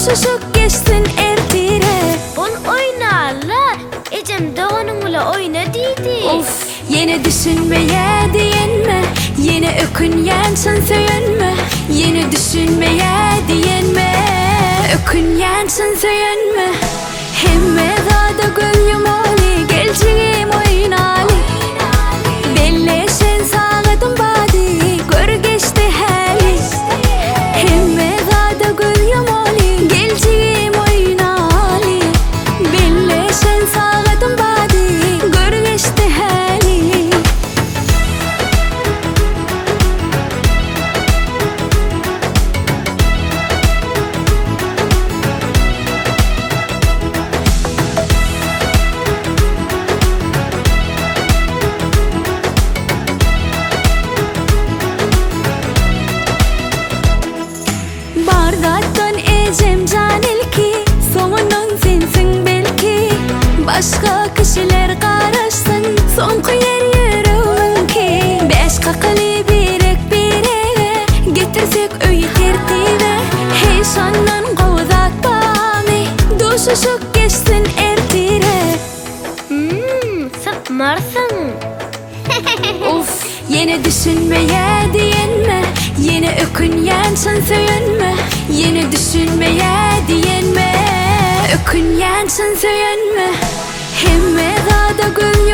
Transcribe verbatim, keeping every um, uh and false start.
Duşuşup geçsin ertire. Bun oynarlar. Ecem de onunla oyna dedi. Of, yine düşünmeye diyenme, yine ökünyensin söyünme. Yine düşünmeye diyenme, ökünyensin söyünme. Hemme gada gülüm oli, geleceğim oynali. Belli sen sağladın badi, gör geçti hali. Hemme gada gülüm oli, geleceğim oynali. Belli sen sağladın badi, gör geçti hali. Bardattan ecem canil ki, sonunun sensin belki. Başka kişiler karışsın, son koyar yüreğim ki. Beş kakali birek bir eve, getirsek öy tertibe. Heyecandan kovdak bami, duşuşup geçsin ertire. Hmm, sıkmarsın. Of, yine düşünmeye diyenme, yine ökünyensin söyünme. Yine düşünmeye diyenme, ökünyensin söyünme. Hemme gada gül